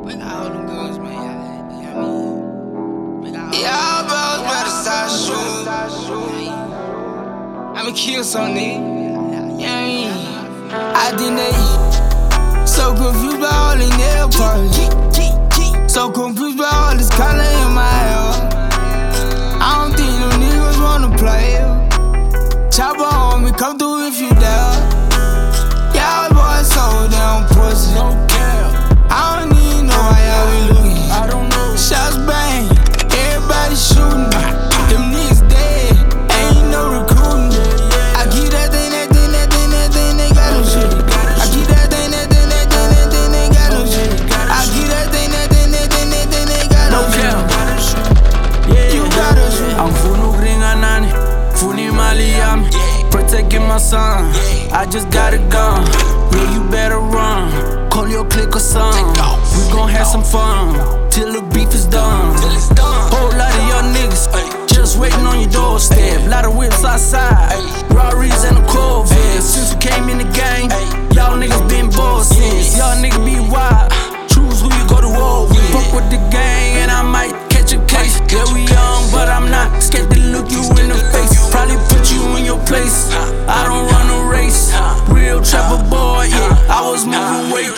Y'all bros better start shooting. I'ma kill some niggas. Yeah, I did that. So confused by all the nail polish. So confused by all this color in my hair. I don't think them niggas wanna play. Chopper on me, come through if you dare. Y'all boys so damn pussy. I don't even know why y'all be looking. I don't know. Shots bang, everybody shooting. Them niggas dead, ain't no recruiting. I keep that thing, they got no shit. I keep that thing, they got no shit. I keep that thing, they got no shit. You gotta shoot. I'm funu gringa nani, funi mali yami. Protecting my son, I just got a gun. Yeah, you better run. Call your clique or something. We gon' have some fun till the beef is done. Whole lot of y'all niggas just waiting on your doorstep. Lot of whips outside, Rarries and a Corvette. Since we came in the gang, y'all niggas been bored since. Y'all niggas be wild. Choose who you go to war with. Fuck with the gang and I might catch a case. Yeah, we young, but I'm not scared to look you in the face. Probably put you in your place. I don't run a race. Real trapper boy, yeah. I was moving weight.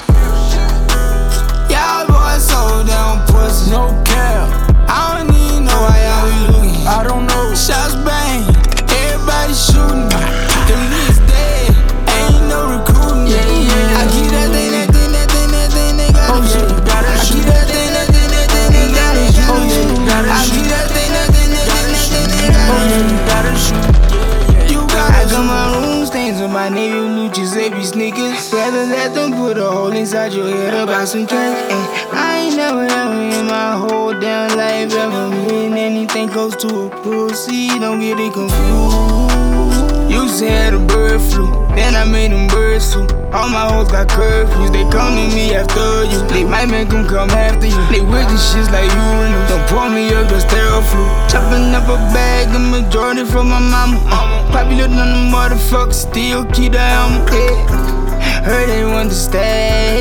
Y'all boys so damn pussy. No cap. I don't even know why y'all be looking. I don't know. Shots bang, everybody shooting. Them niggas dead, ain't no recruiting. I keep that thing, they got no shit. I keep that thing, they got no shit. I keep that thing, they got no shit. You gotta come my room, stains on my navy blue Giuseppe sneakers. Rather let them put a hole inside your head about some cash. I ain't never in my whole damn life ever been anything close to a pussy. Don't get it confused. Used to have the bird flu, then I made them birds too. All my hoes got curfews, they come to me after you. They might make them come after you. They with the shits like urinals. Don't pour me up, just sterile flu. Chopping up a bag, the majority from my mama. Popular than the motherfuckers, still keep the helmet. Heard they want to stay.